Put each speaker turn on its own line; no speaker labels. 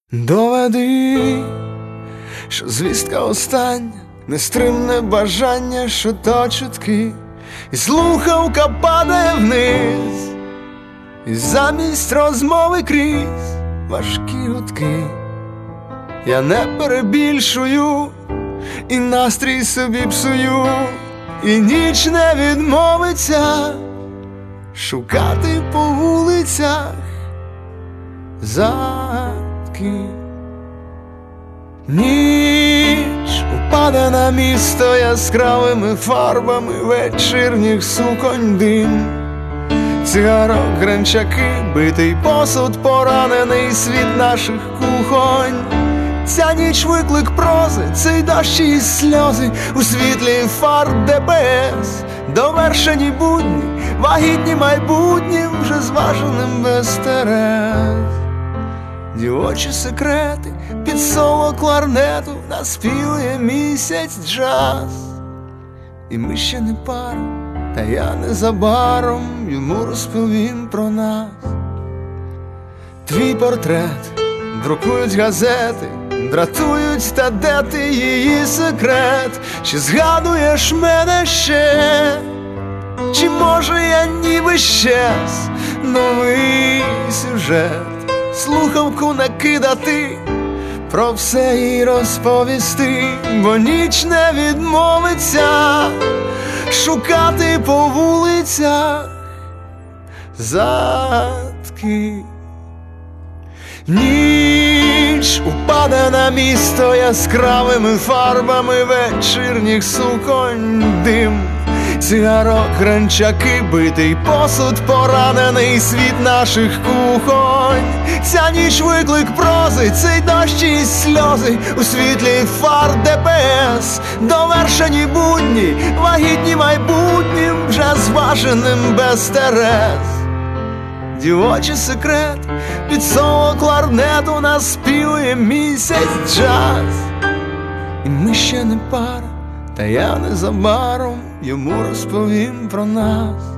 Доведи, що звістка остання, нестримне бажання, що то чутки, і слухавка падає вниз, і замість розмови крізь важкі гудки. Я не перебільшую, і настрій собі псую, і ніч не відмовиться шукати по вулицях загадки. Ніч упаде на місто яскравими фарбами вечірніх суконь дим, цигарок, гранчаки, битий посуд, поранений світ наших кухонь. Ця ніч виклик прози, цей дощ і сльози у світлі фар ДПС. Довершені будні, вагітні майбутнім, вже зваженим без терез. Дівочі секрети під соло кларнету наспівує місяць джаз. І ми ще не пара, та я незабаром йому розповім про нас. Твій портрет друкують газети, дратують, та де ти її секрет? Чи згадуєш мене ще? Чи може я ніби щез? Новий сюжет, слухавку накидати, про все їй розповісти, бо ніч не відмовиться шукати по вулицях загадки. Ніч упаде на місто яскравими фарбами вечірніх суконь дим, цигарок, гранчаки, битий посуд, поранений світ наших кухонь. Ця ніч виклик прози, цей дощ і сльози у світлі фар ДПС. Довершені будні, вагітні майбутнім, вже зваженим без терез. Дівочий секрет під соло кларнету наспівує місяць джаз. І ми ще не пара, та я незабаром йому розповім про нас.